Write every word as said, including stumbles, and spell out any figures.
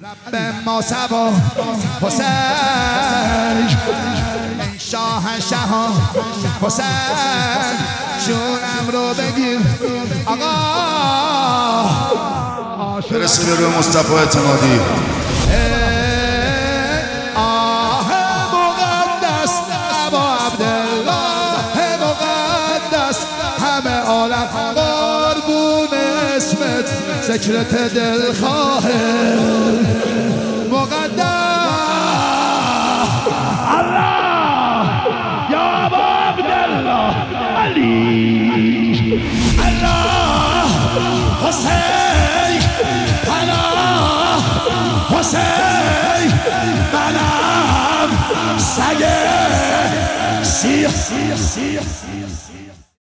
رب ما سبا حسین ای شاهنشاه حسین جونم رو بگیر آقا برسه به روی مصطفی اعتمادی. آه مقدس ابا عبدالله مقدس همه عالم قربون اسمت ذکرت دلخواه مقدس الله یا ابا عبدالله علی الله حسین پناه حسین منم سگ سیح